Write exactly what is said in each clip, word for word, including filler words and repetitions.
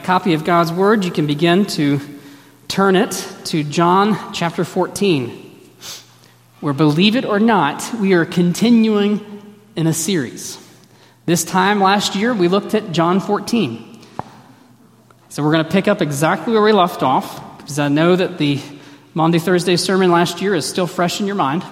copy of God's Word, you can begin to turn it to John chapter fourteen, where, believe it or not, we are continuing in a series. This time last year, we looked at John fourteen. So we're going to pick up exactly where we left off, because I know that the Maundy Thursday sermon last year is still fresh in your mind,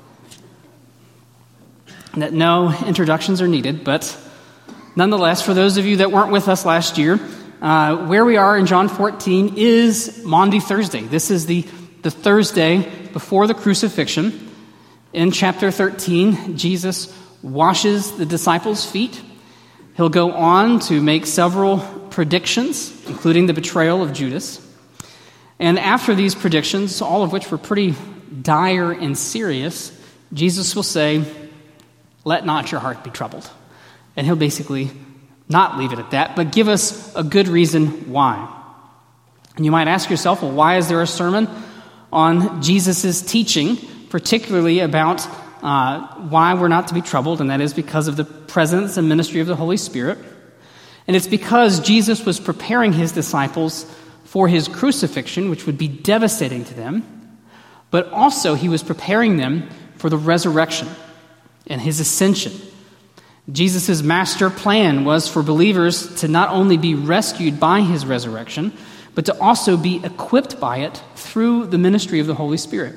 and that no introductions are needed, but nonetheless, for those of you that weren't with us last year, uh, where we are in John fourteen is Maundy Thursday. This is the, the Thursday before the crucifixion. In chapter thirteen, Jesus washes the disciples' feet. He'll go on to make several predictions, including the betrayal of Judas. And after these predictions, all of which were pretty dire and serious, Jesus will say, "Let not your heart be troubled." And he'll basically not leave it at that, but give us a good reason why. And you might ask yourself, well, why is there a sermon on Jesus' teaching, particularly about uh, why we're not to be troubled? And that is because of the presence and ministry of the Holy Spirit. And it's because Jesus was preparing his disciples for his crucifixion, which would be devastating to them, but also he was preparing them for the resurrection and his ascension. Jesus' master plan was for believers to not only be rescued by his resurrection, but to also be equipped by it through the ministry of the Holy Spirit.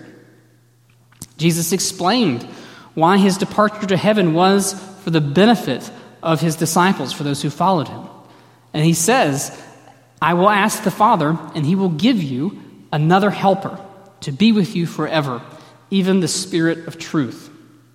Jesus explained why his departure to heaven was for the benefit of his disciples, for those who followed him. And he says, "I will ask the Father, and he will give you another helper to be with you forever, even the Spirit of truth."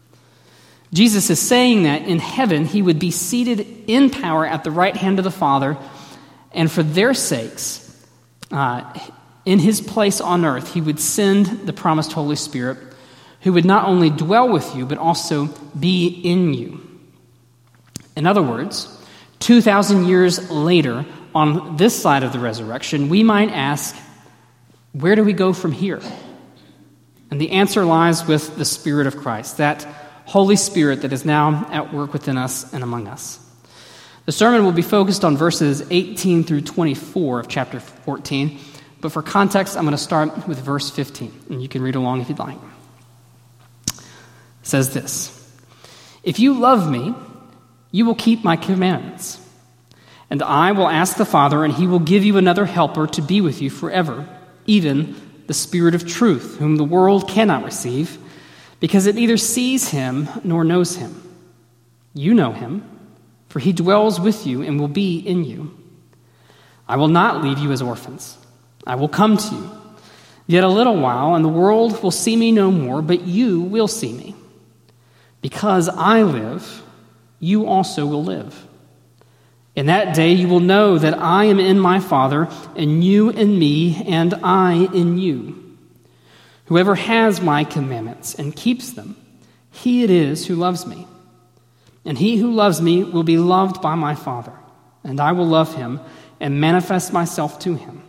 Jesus is saying that in heaven he would be seated in power at the right hand of the Father, and for their sakes, uh, in his place on earth, he would send the promised Holy Spirit, who would not only dwell with you, but also be in you. In other words, two thousand years later, on this side of the resurrection, we might ask, where do we go from here? And the answer lies with the Spirit of Christ, that Holy Spirit that is now at work within us and among us. The sermon will be focused on verses eighteen through twenty-four of chapter fourteen, but for context, I'm going to start with verse fifteen, and you can read along if you'd like. It says this, "If you love me, you will keep my commandments, and I will ask the Father, and he will give you another helper to be with you forever, even the Spirit of truth, whom the world cannot receive, because it neither sees him nor knows him. You know him, for he dwells with you and will be in you. I will not leave you as orphans. I will come to you. Yet a little while, and the world will see me no more, but you will see me. Because I live, you also will live. In that day you will know that I am in my Father, and you in me, and I in you. Whoever has my commandments and keeps them, he it is who loves me. And he who loves me will be loved by my Father, and I will love him and manifest myself to him."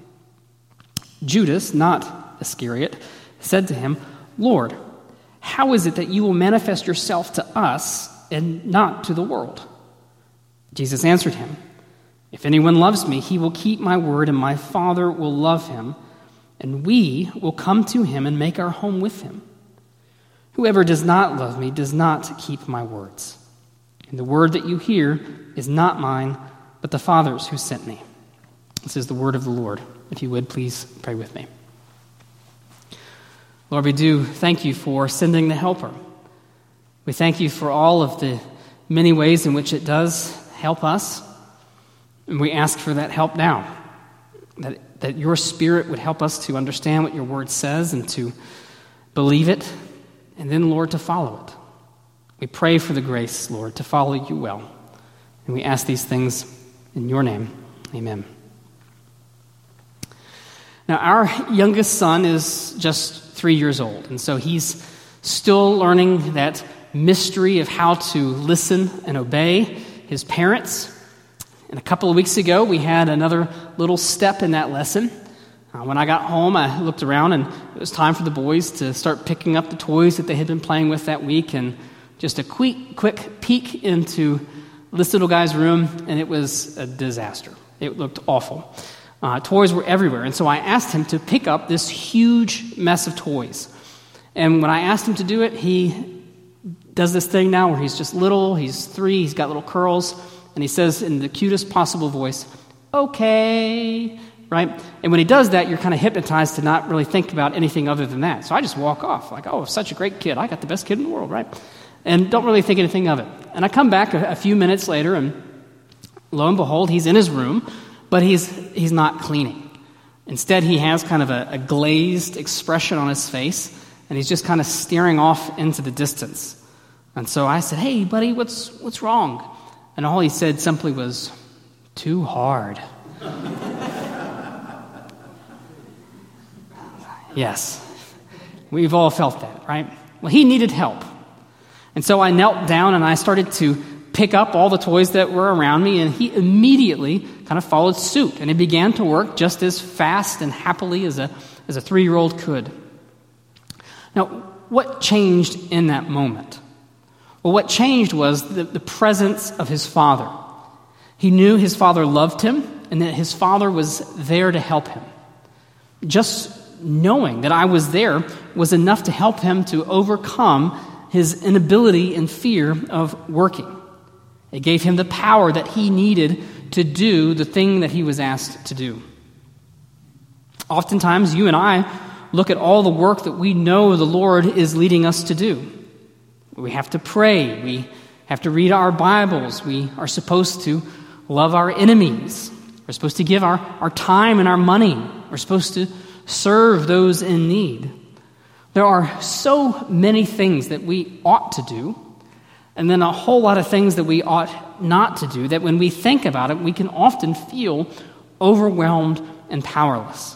Judas, not Iscariot, said to him, "Lord, how is it that you will manifest yourself to us and not to the world?" Jesus answered him, "If anyone loves me, he will keep my word, and my Father will love him, and we will come to him and make our home with him. Whoever does not love me does not keep my words. And the word that you hear is not mine, but the Father's who sent me." This is the word of the Lord. If you would, please pray with me. Lord, we do thank you for sending the helper. We thank you for all of the many ways in which it does help us. And we ask for that help now, that that your Spirit would help us to understand what your word says and to believe it, and then, Lord, to follow it. We pray for the grace, Lord, to follow you well. And we ask these things in your name. Amen. Now, our youngest son is just three years old, and so he's still learning that mystery of how to listen and obey his parents. And a couple of weeks ago, we had another little step in that lesson. Uh, when I got home, I looked around, and it was time for the boys to start picking up the toys that they had been playing with that week. And just a quick, quick peek into this little guy's room, and it was a disaster. It looked awful. Uh, toys were everywhere, and so I asked him to pick up this huge mess of toys. And when I asked him to do it, he does this thing now where he's just little, he's three, he's got little curls, and he says in the cutest possible voice, "Okay," right? And when he does that, you're kind of hypnotized to not really think about anything other than that. So I just walk off like, oh, such a great kid. I got the best kid in the world, right? And don't really think anything of it. And I come back a, a few minutes later, and lo and behold, he's in his room, but he's he's not cleaning. Instead, he has kind of a, a glazed expression on his face, and he's just kind of staring off into the distance. And so I said, "Hey, buddy, what's what's wrong?" And all he said simply was, "Too hard." Yes, we've all felt that, right? Well, he needed help. And so I knelt down and I started to pick up all the toys that were around me, and he immediately kind of followed suit, and he began to work just as fast and happily as a as a three-year-old could. Now, what changed in that moment? Well, what changed was the, the presence of his father. He knew his father loved him and that his father was there to help him. Just knowing that I was there was enough to help him to overcome his inability and fear of working. It gave him the power that he needed to do the thing that he was asked to do. Oftentimes, you and I look at all the work that we know the Lord is leading us to do. We have to pray. We have to read our Bibles. We are supposed to love our enemies. We're supposed to give our, our time and our money. We're supposed to serve those in need. There are so many things that we ought to do, and then a whole lot of things that we ought not to do, that when we think about it, we can often feel overwhelmed and powerless.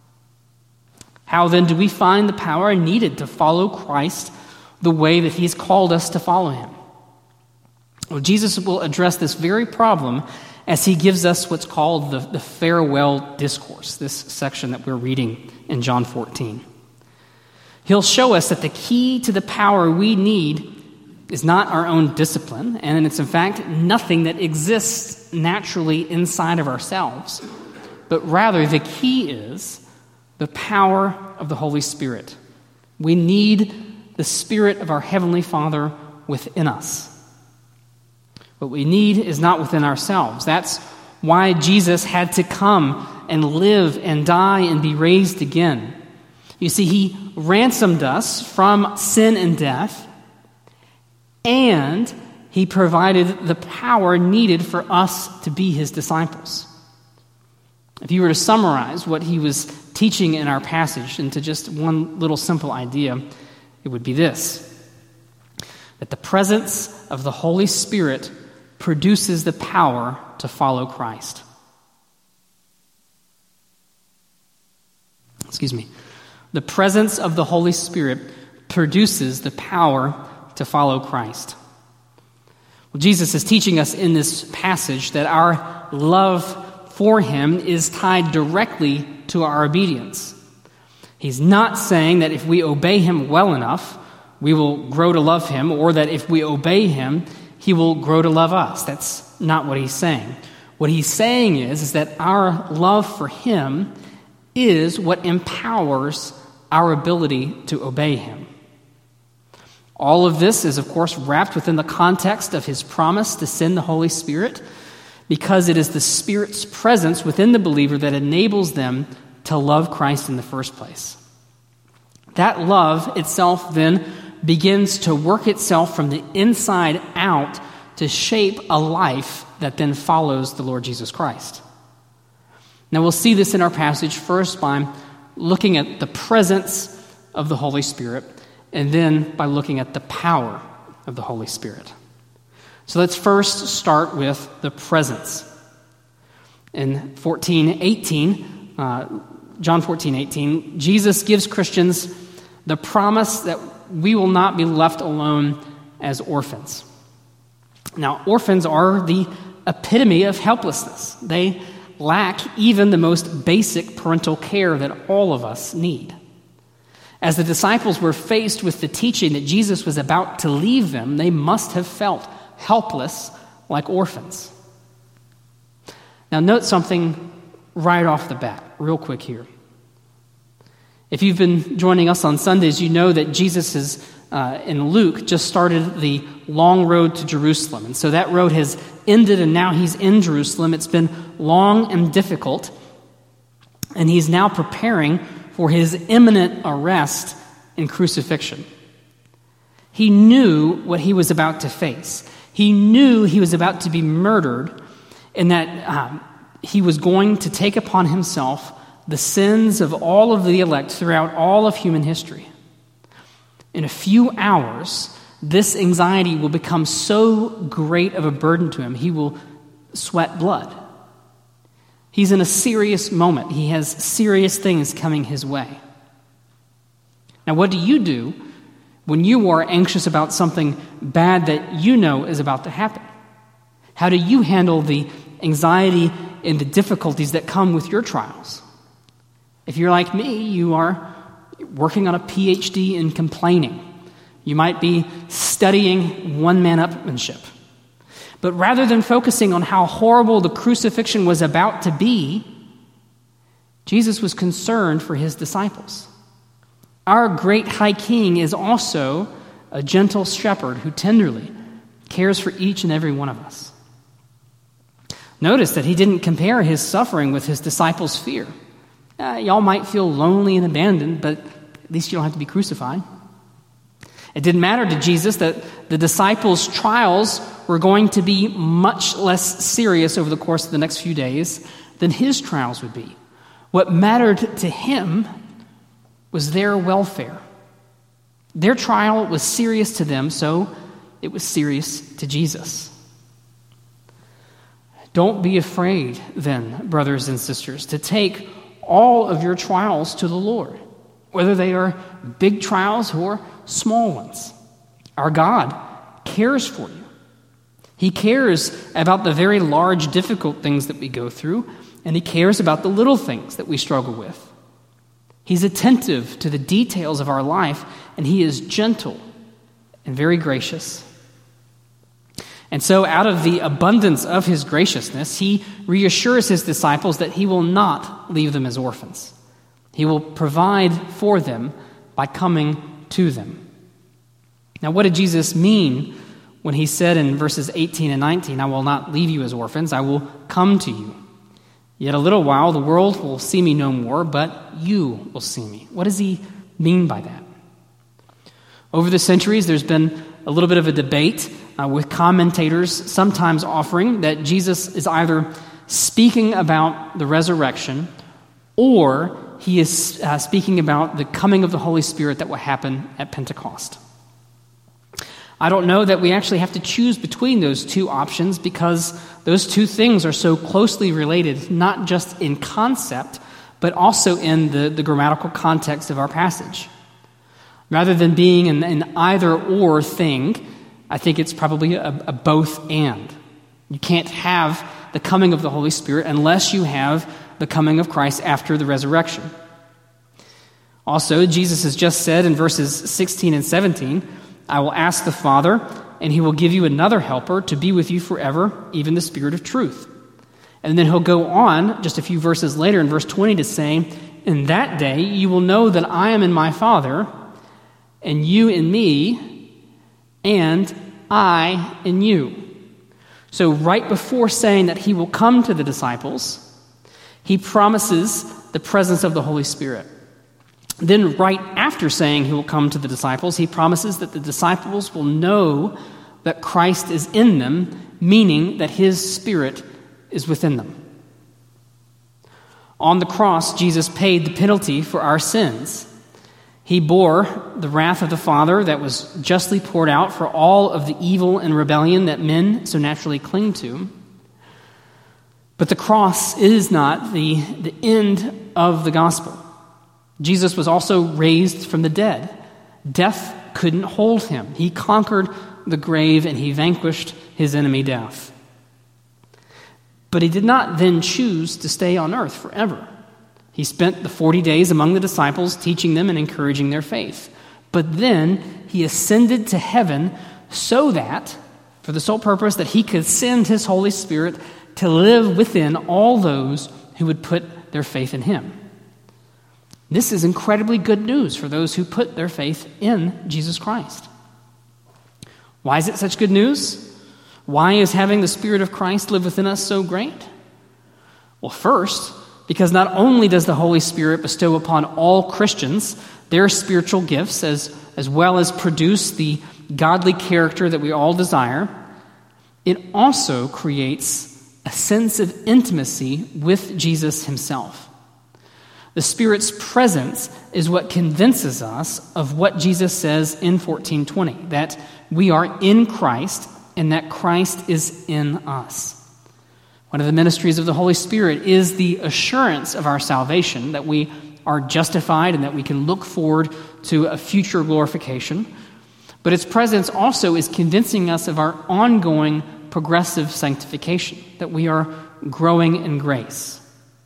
How then do we find the power needed to follow Christ the way that he's called us to follow him? Well, Jesus will address this very problem as he gives us what's called the, the farewell discourse, this section that we're reading in John fourteen. He'll show us that the key to the power we need is not our own discipline, and it's in fact nothing that exists naturally inside of ourselves, but rather the key is the power of the Holy Spirit. We need the Spirit of our Heavenly Father within us. What we need is not within ourselves. That's why Jesus had to come and live and die and be raised again. You see, he ransomed us from sin and death, and he provided the power needed for us to be his disciples. If you were to summarize what he was teaching in our passage into just one little simple idea, it would be this: that the presence of the Holy Spirit produces the power to follow Christ. Excuse me. The presence of the Holy Spirit produces the power to follow Christ. Well, Jesus is teaching us in this passage that our love for him is tied directly to our obedience. He's not saying that if we obey him well enough, we will grow to love him, or that if we obey him, he will grow to love us. That's not what he's saying. What he's saying is, is that our love for him is what empowers our ability to obey him. All of this is, of course, wrapped within the context of his promise to send the Holy Spirit, because it is the Spirit's presence within the believer that enables them to love Christ in the first place. That love itself then begins to work itself from the inside out to shape a life that then follows the Lord Jesus Christ. Now we'll see this in our passage first by looking at the presence of the Holy Spirit, and then by looking at the power of the Holy Spirit. So let's first start with the presence. In fourteen eighteen, uh, John fourteen eighteen, Jesus gives Christians the promise that we will not be left alone as orphans. Now, orphans are the epitome of helplessness. They lack even the most basic parental care that all of us need. As the disciples were faced with the teaching that Jesus was about to leave them, they must have felt helpless like orphans. Now note something right off the bat, real quick here. If you've been joining us on Sundays, you know that Jesus has, uh, in Luke, just started the long road to Jerusalem. And so that road has ended, and now he's in Jerusalem. It's been long and difficult, and he's now preparing for his imminent arrest and crucifixion. He knew what he was about to face. He knew he was about to be murdered, and that um, he was going to take upon himself the sins of all of the elect throughout all of human history. In a few hours, this anxiety will become so great of a burden to him, he will sweat blood. He's in a serious moment. He has serious things coming his way. Now, what do you do when you are anxious about something bad that you know is about to happen? How do you handle the anxiety and the difficulties that come with your trials? If you're like me, you are working on a P H D in complaining. You might be studying one-man upmanship. But rather than focusing on how horrible the crucifixion was about to be, Jesus was concerned for his disciples. Our great high king is also a gentle shepherd who tenderly cares for each and every one of us. Notice that he didn't compare his suffering with his disciples' fear. Uh, y'all might feel lonely and abandoned, but at least you don't have to be crucified. It didn't matter to Jesus that the disciples' trials were going to be much less serious over the course of the next few days than his trials would be. What mattered to him was their welfare. Their trial was serious to them, so it was serious to Jesus. Don't be afraid, then, brothers and sisters, to take all of your trials to the Lord, whether they are big trials or small ones. Our God cares for you. He cares about the very large, difficult things that we go through, and he cares about the little things that we struggle with. He's attentive to the details of our life, and he is gentle and very gracious. And so out of the abundance of his graciousness, he reassures his disciples that he will not leave them as orphans. He will provide for them by coming to them. Now, what did Jesus mean when he said in verses eighteen and nineteen, "I will not leave you as orphans, I will come to you. Yet a little while the world will see me no more, but you will see me"? What does he mean by that? Over the centuries, there's been a little bit of a debate uh, with commentators sometimes offering that Jesus is either speaking about the resurrection or he is uh, speaking about the coming of the Holy Spirit that will happen at Pentecost. I don't know that we actually have to choose between those two options because those two things are so closely related, not just in concept, but also in the, the grammatical context of our passage. Rather than being an, an either-or thing, I think it's probably a, a both and. You can't have the coming of the Holy Spirit unless you have the coming of Christ after the resurrection. Also, Jesus has just said in verses sixteen and seventeen, "I will ask the Father, and he will give you another helper to be with you forever, even the Spirit of truth." And then he'll go on just a few verses later in verse twenty to say, "In that day you will know that I am in my Father, and you in me, and I in you." So right before saying that he will come to the disciples, he promises the presence of the Holy Spirit. Then right after saying he will come to the disciples, he promises that the disciples will know that Christ is in them, meaning that his Spirit is within them. On the cross, Jesus paid the penalty for our sins. He bore the wrath of the Father that was justly poured out for all of the evil and rebellion that men so naturally cling to. But the cross is not the, the end of the gospel. Jesus was also raised from the dead. Death couldn't hold him. He conquered the grave and he vanquished his enemy, death. But he did not then choose to stay on earth forever. He spent the forty days among the disciples, teaching them and encouraging their faith. But then he ascended to heaven so that, for the sole purpose that he could send his Holy Spirit to live within all those who would put their faith in him. This is incredibly good news for those who put their faith in Jesus Christ. Why is it such good news? Why is having the Spirit of Christ live within us so great? Well, first, because not only does the Holy Spirit bestow upon all Christians their spiritual gifts as, as well as produce the godly character that we all desire, it also creates a sense of intimacy with Jesus himself. The Spirit's presence is what convinces us of what Jesus says in fourteen twenty, that we are in Christ and that Christ is in us. One of the ministries of the Holy Spirit is the assurance of our salvation, that we are justified and that we can look forward to a future glorification. But its presence also is convincing us of our ongoing progressive sanctification, that we are growing in grace.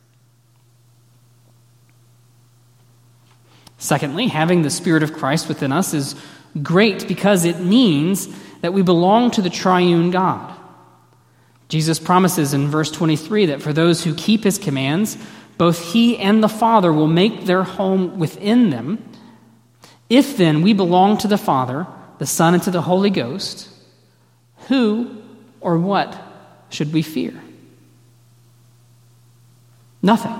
Secondly, having the Spirit of Christ within us is great because it means that we belong to the triune God. Jesus promises in verse twenty-three that for those who keep his commands, both he and the Father will make their home within them. If then we belong to the Father, the Son, and to the Holy Ghost, who or what should we fear? Nothing.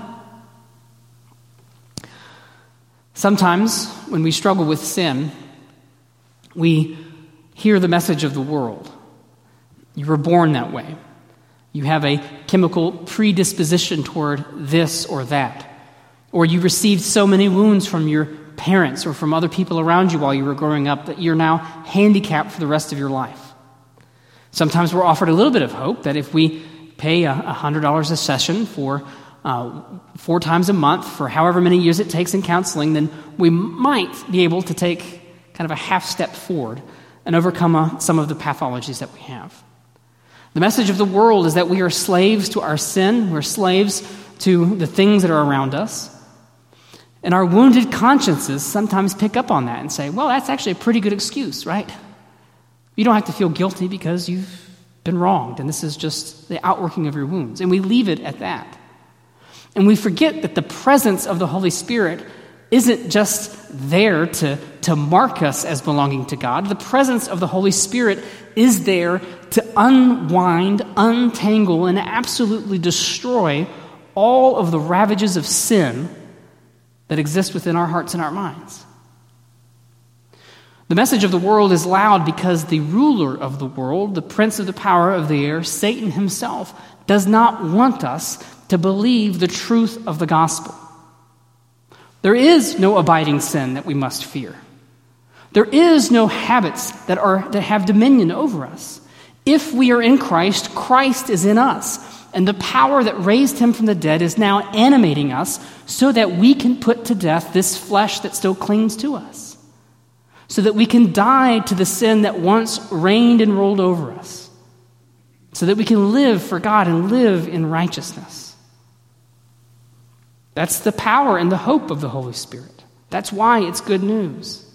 Sometimes when we struggle with sin, we hear the message of the world. You were born that way. You have a chemical predisposition toward this or that. Or you received so many wounds from your parents or from other people around you while you were growing up that you're now handicapped for the rest of your life. Sometimes we're offered a little bit of hope that if we pay a one hundred dollars a session for uh, four times a month for however many years it takes in counseling, then we might be able to take kind of a half step forward and overcome uh, some of the pathologies that we have. The message of the world is that we are slaves to our sin. We're slaves to the things that are around us. And our wounded consciences sometimes pick up on that and say, well, that's actually a pretty good excuse, right? You don't have to feel guilty because you've been wronged, and this is just the outworking of your wounds. And we leave it at that. And we forget that the presence of the Holy Spirit isn't just there to, to mark us as belonging to God. The presence of the Holy Spirit is there to unwind, untangle, and absolutely destroy all of the ravages of sin that exist within our hearts and our minds. The message of the world is loud because the ruler of the world, the prince of the power of the air, Satan himself, does not want us to believe the truth of the gospel. There is no abiding sin that we must fear. There is no habits that are that have dominion over us. If we are in Christ, Christ is in us, and the power that raised him from the dead is now animating us so that we can put to death this flesh that still clings to us, so that we can die to the sin that once reigned and ruled over us, so that we can live for God and live in righteousness. That's the power and the hope of the Holy Spirit. That's why it's good news.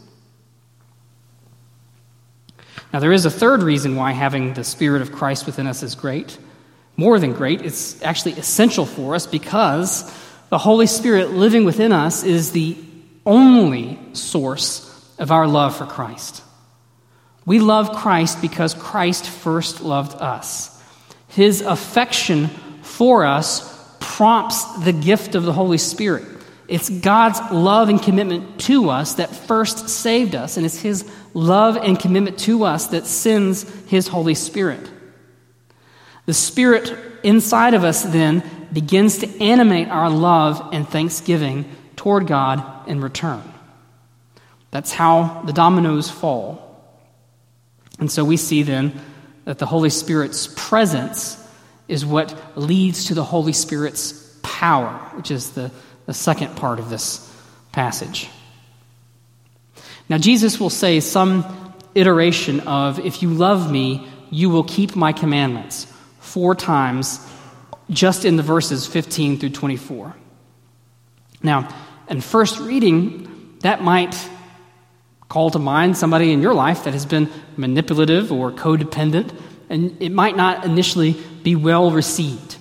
Now, there is a third reason why having the Spirit of Christ within us is great. More than great, it's actually essential for us because the Holy Spirit living within us is the only source of our love for Christ. We love Christ because Christ first loved us. His affection for us prompts the gift of the Holy Spirit. It's God's love and commitment to us that first saved us, and it's his love and commitment to us that sends his Holy Spirit. The Spirit inside of us then begins to animate our love and thanksgiving toward God in return. That's how the dominoes fall. And so we see then that the Holy Spirit's presence is what leads to the Holy Spirit's power, which is the, the second part of this passage. Now, Jesus will say some iteration of, if you love me, you will keep my commandments, four times just in the verses fifteen through twenty-four. Now, in first reading, that might call to mind somebody in your life that has been manipulative or codependent, and it might not initially be well received.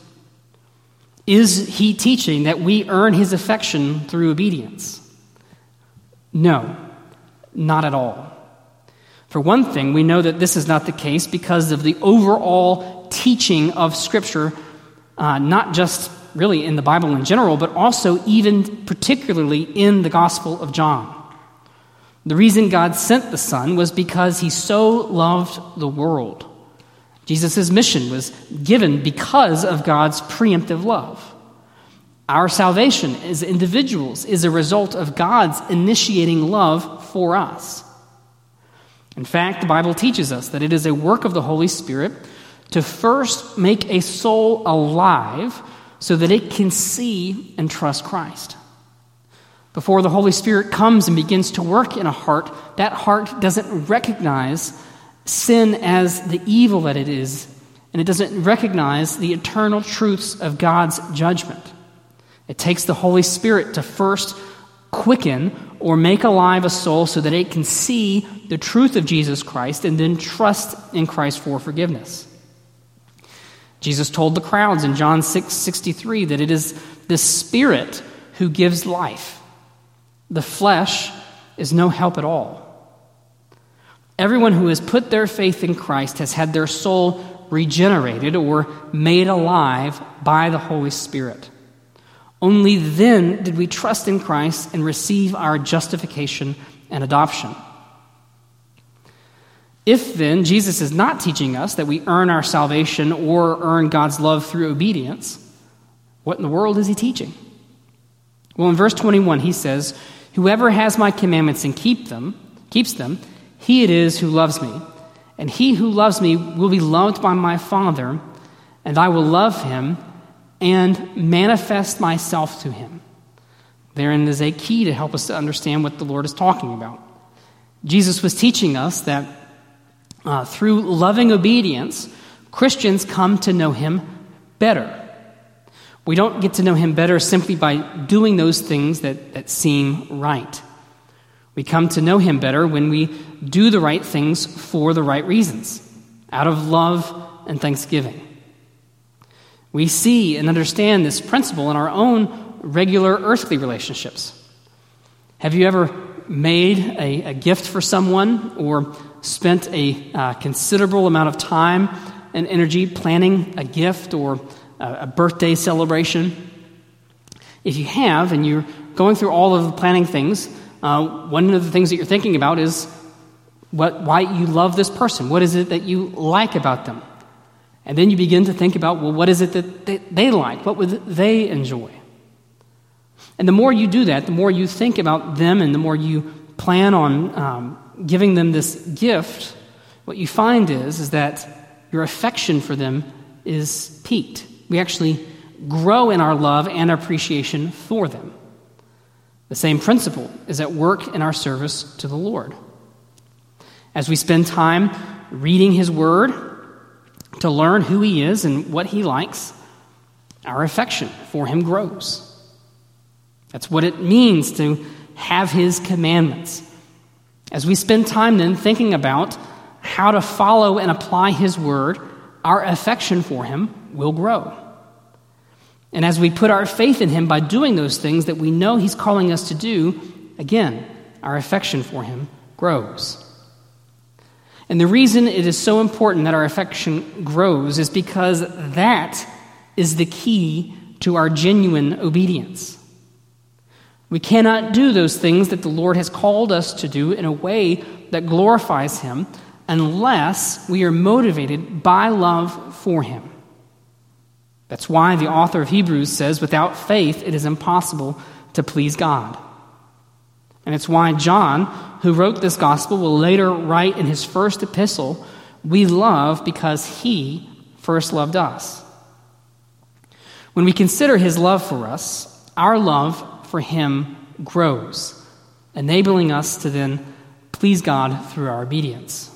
Is he teaching that we earn his affection through obedience? No, not at all. For one thing, we know that this is not the case because of the overall teaching of Scripture, uh, not just really in the Bible in general, but also even particularly in the Gospel of John. The reason God sent the Son was because he so loved the world. Jesus' mission was given because of God's preemptive love. Our salvation as individuals is a result of God's initiating love for us. In fact, the Bible teaches us that it is a work of the Holy Spirit to first make a soul alive so that it can see and trust Christ. Before the Holy Spirit comes and begins to work in a heart, that heart doesn't recognize sin as the evil that it is, and it doesn't recognize the eternal truths of God's judgment. It takes the Holy Spirit to first quicken or make alive a soul so that it can see the truth of Jesus Christ and then trust in Christ for forgiveness. Jesus told the crowds in John six sixty-three that it is the Spirit who gives life. The flesh is no help at all. Everyone who has put their faith in Christ has had their soul regenerated or made alive by the Holy Spirit. Only then did we trust in Christ and receive our justification and adoption. If then Jesus is not teaching us that we earn our salvation or earn God's love through obedience, what in the world is he teaching? Well, in verse twenty-one, he says, "Whoever has my commandments and keep them, keeps them, he it is who loves me. And he who loves me will be loved by my Father, and I will love him and manifest myself to him." Therein is a key to help us to understand what the Lord is talking about. Jesus was teaching us that uh, through loving obedience, Christians come to know him better. We don't get to know him better simply by doing those things that, that seem right. We come to know him better when we do the right things for the right reasons, out of love and thanksgiving. We see and understand this principle in our own regular earthly relationships. Have you ever made a, a gift for someone or spent a uh, considerable amount of time and energy planning a gift or a, a birthday celebration? If you have, and you're going through all of the planning things, uh, one of the things that you're thinking about is what, why you love this person. What is it that you like about them? And then you begin to think about, well, what is it that they, they like? What would they enjoy? And the more you do that, the more you think about them and the more you plan on um, giving them this gift, what you find is, is that your affection for them is piqued. We actually grow in our love and appreciation for them. The same principle is at work in our service to the Lord. As we spend time reading his word to learn who he is and what he likes, our affection for him grows. That's what it means to have his commandments. As we spend time then thinking about how to follow and apply his word, our affection for him will grow. And as we put our faith in him by doing those things that we know he's calling us to do, again, our affection for him grows. And the reason it is so important that our affection grows is because that is the key to our genuine obedience. We cannot do those things that the Lord has called us to do in a way that glorifies him unless we are motivated by love for him. That's why the author of Hebrews says, without faith, it is impossible to please God. And it's why John, who wrote this gospel, will later write in his first epistle, we love because he first loved us. When we consider his love for us, our love for him grows, enabling us to then please God through our obedience.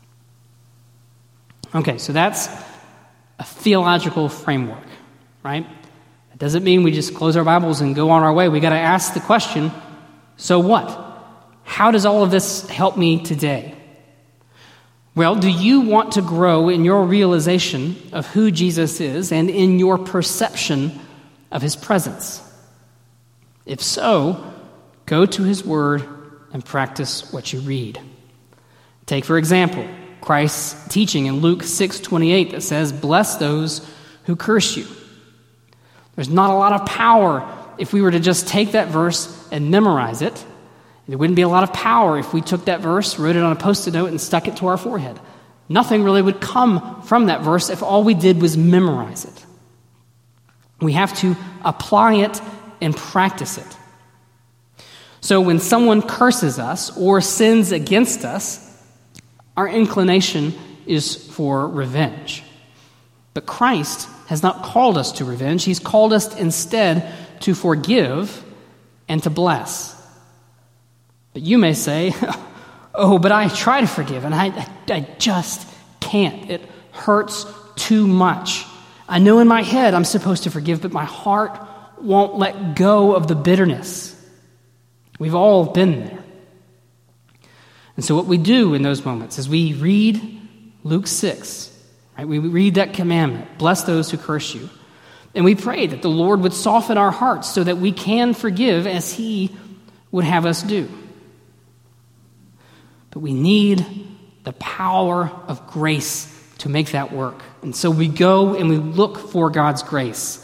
Okay, so that's a theological framework, right? That doesn't mean we just close our Bibles and go on our way. We got to ask the question, so what? How does all of this help me today? Well, do you want to grow in your realization of who Jesus is and in your perception of his presence? If so, go to his word and practice what you read. Take, for example, Christ's teaching in Luke six twenty-eight that says, "Bless those who curse you." There's not a lot of power if we were to just take that verse and memorize it. There wouldn't be a lot of power if we took that verse, wrote it on a Post-it note, and stuck it to our forehead. Nothing really would come from that verse if all we did was memorize it. We have to apply it and practice it. So when someone curses us or sins against us, our inclination is for revenge. But Christ has not called us to revenge. He's called us instead to forgive and to bless. But you may say, "Oh, but I try to forgive, and I, I just can't. It hurts too much. I know in my head I'm supposed to forgive, but my heart won't let go of the bitterness." We've all been there. And so what we do in those moments is we read Luke six, right? We read that commandment, "Bless those who curse you." And we pray that the Lord would soften our hearts so that we can forgive as he would have us do. But we need the power of grace to make that work. And so we go and we look for God's grace.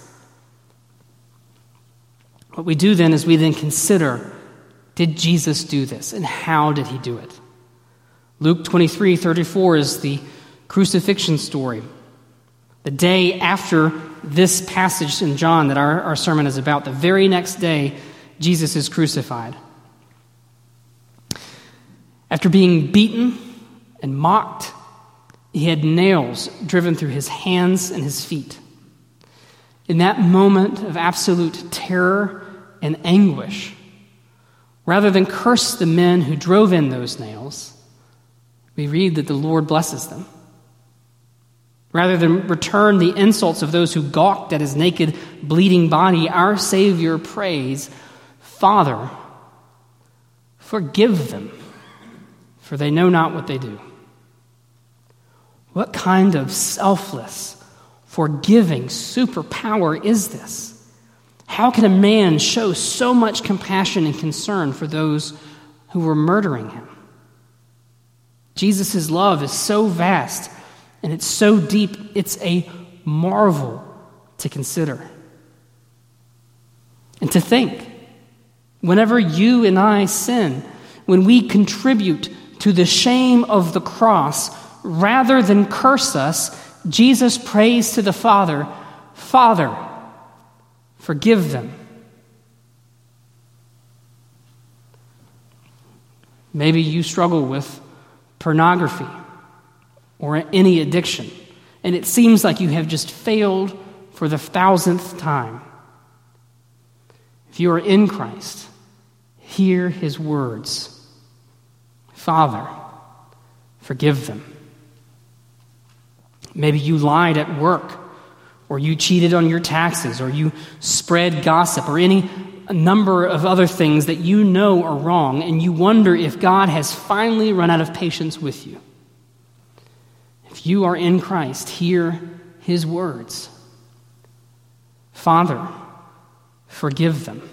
What we do then is we then consider, did Jesus do this? And how did he do it? Luke twenty-three thirty-four is the crucifixion story. The day after this passage in John that our, our sermon is about, the very next day, Jesus is crucified. After being beaten and mocked, he had nails driven through his hands and his feet. In that moment of absolute terror and anguish, rather than curse the men who drove in those nails, we read that the Lord blesses them. Rather than return the insults of those who gawked at his naked, bleeding body, our Savior prays, "Father, forgive them, for they know not what they do." What kind of selfless, forgiving superpower is this? How can a man show so much compassion and concern for those who were murdering him? Jesus' love is so vast and it's so deep, it's a marvel to consider. And to think, whenever you and I sin, when we contribute to the shame of the cross, rather than curse us, Jesus prays to the Father, "Father, forgive them." Maybe you struggle with pornography or any addiction, and it seems like you have just failed for the thousandth time. If you are in Christ, hear his words, "Father, forgive them." Maybe you lied at work, or you cheated on your taxes, or you spread gossip, or any number of other things that you know are wrong, and you wonder if God has finally run out of patience with you. If you are in Christ, hear his words, "Father, forgive them."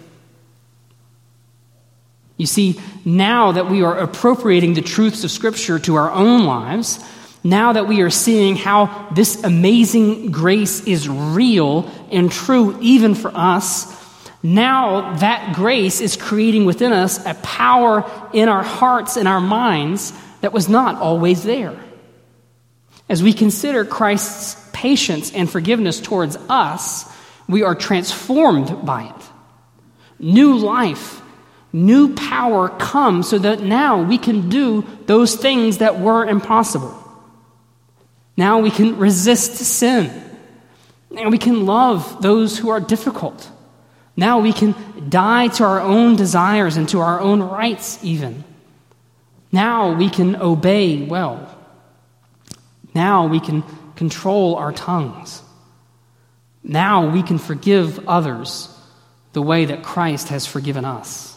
You see, now that we are appropriating the truths of Scripture to our own lives, now that we are seeing how this amazing grace is real and true even for us, now that grace is creating within us a power in our hearts and our minds that was not always there. As we consider Christ's patience and forgiveness towards us, we are transformed by it. New life, new power comes so that now we can do those things that were impossible. Now we can resist sin. Now we can love those who are difficult. Now we can die to our own desires and to our own rights even. Now we can obey well. Now we can control our tongues. Now we can forgive others the way that Christ has forgiven us.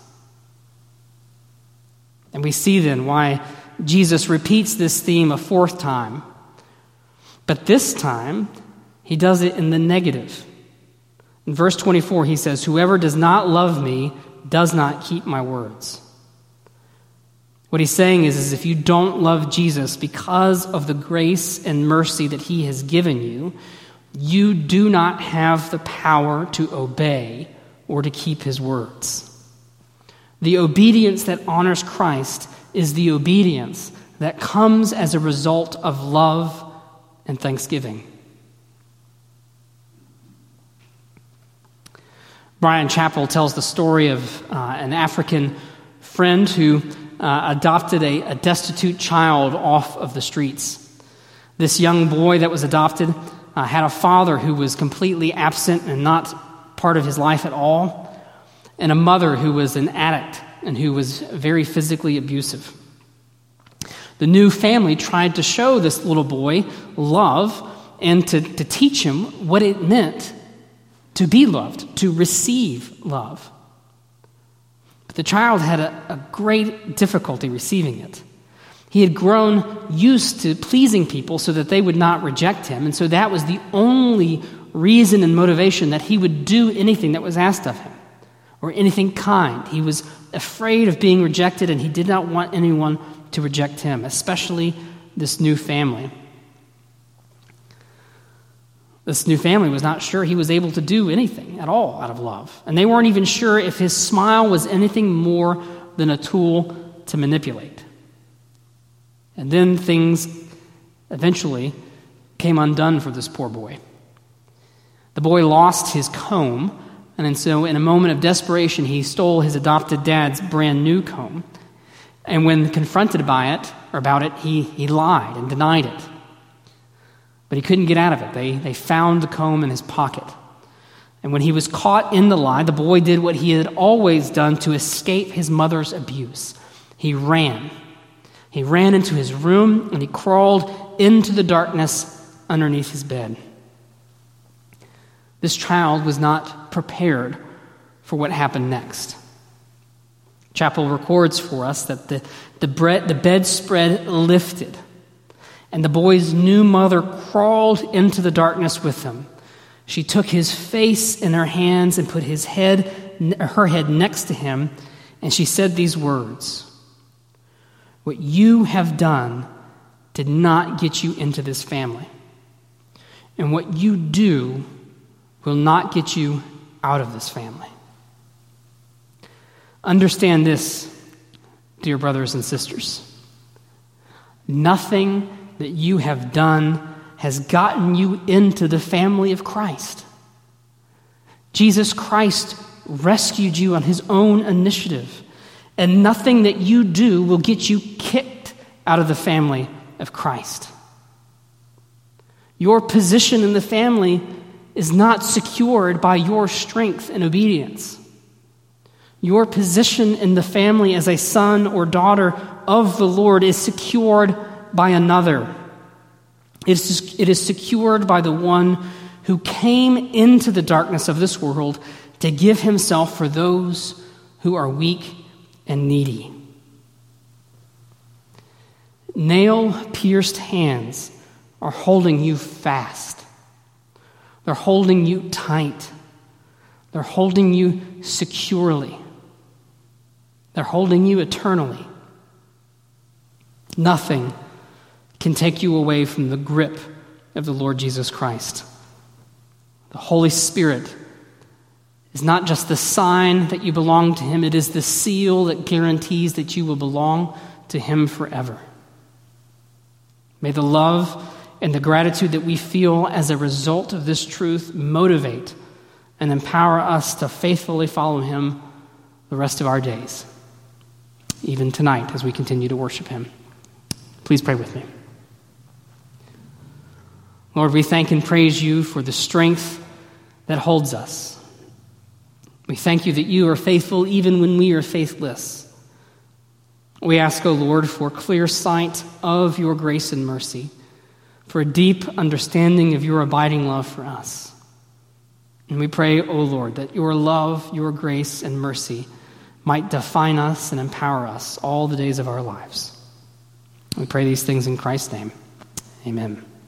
And we see then why Jesus repeats this theme a fourth time. But this time, he does it in the negative. In verse twenty-four, he says, "Whoever does not love me does not keep my words." What he's saying is, is if you don't love Jesus because of the grace and mercy that he has given you, you do not have the power to obey or to keep his words. The obedience that honors Christ is the obedience that comes as a result of love and thanksgiving. Brian Chappell tells the story of uh, an African friend who uh, adopted a, a destitute child off of the streets. This young boy that was adopted uh, had a father who was completely absent and not part of his life at all, and a mother who was an addict and who was very physically abusive. The new family tried to show this little boy love and to, to teach him what it meant to be loved, to receive love. But the child had a, a great difficulty receiving it. He had grown used to pleasing people so that they would not reject him, and so that was the only reason and motivation that he would do anything that was asked of him, or anything kind. He was afraid of being rejected, and he did not want anyone to reject him, especially this new family. This new family was not sure he was able to do anything at all out of love. And they weren't even sure if his smile was anything more than a tool to manipulate. And then things eventually came undone for this poor boy. The boy lost his comb, and so in a moment of desperation, he stole his adopted dad's brand new comb. And when confronted by it, or about it, he, he lied and denied it. But he couldn't get out of it. They, they found the comb in his pocket. And when he was caught in the lie, the boy did what he had always done to escape his mother's abuse. He ran. He ran into his room, and he crawled into the darkness underneath his bed. This child was not prepared for what happened next. Chappell records for us that the, the, bread, the bedspread lifted, and the boy's new mother crawled into the darkness with him. She took his face in her hands and put his head, her head next to him, and she said these words, "What you have done did not get you into this family, and what you do will not get you out of this family." Understand this, dear brothers and sisters. Nothing that you have done has gotten you into the family of Christ. Jesus Christ rescued you on his own initiative, and nothing that you do will get you kicked out of the family of Christ. Your position in the family is not secured by your strength and obedience. Your position in the family as a son or daughter of the Lord is secured by another. It is, it is secured by the one who came into the darkness of this world to give himself for those who are weak and needy. Nail-pierced hands are holding you fast. They're holding you tight. They're holding you securely. They're holding you eternally. Nothing can take you away from the grip of the Lord Jesus Christ. The Holy Spirit is not just the sign that you belong to him, it is the seal that guarantees that you will belong to him forever. May the love and the gratitude that we feel as a result of this truth motivate and empower us to faithfully follow him the rest of our days, even tonight as we continue to worship him. Please pray with me. Lord, we thank and praise you for the strength that holds us. We thank you that you are faithful even when we are faithless. We ask, O Lord, for clear sight of your grace and mercy, for a deep understanding of your abiding love for us. And we pray, O Lord, that your love, your grace, and mercy might define us and empower us all the days of our lives. We pray these things in Christ's name. Amen.